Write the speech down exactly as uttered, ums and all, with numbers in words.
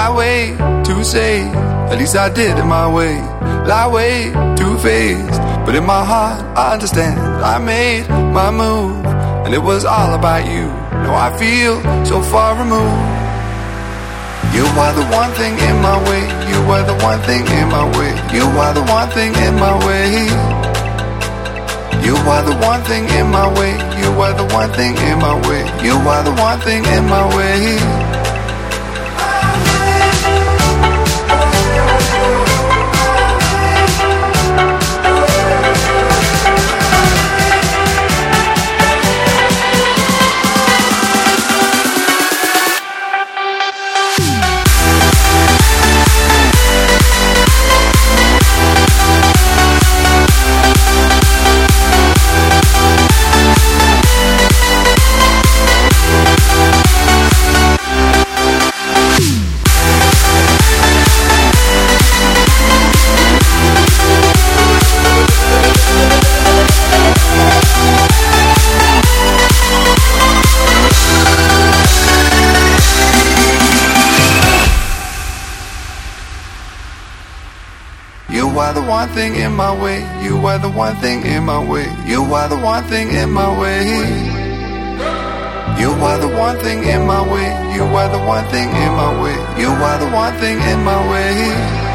lie way too safe. At least I did it my way. Lie way too faced, but in my heart I understand. I made my move, and it was all about you. Now I feel so far removed. You are the one thing in my way. You are the one thing in my way. You are the one thing in my way. You are the one thing in my way. You are the one thing in my way. You are the one thing in my way. You are the one thing in my way. You are the one thing in my way. You are the one thing in my way. You are the one thing in my way. You are the one thing in my way. You are the one thing in my way.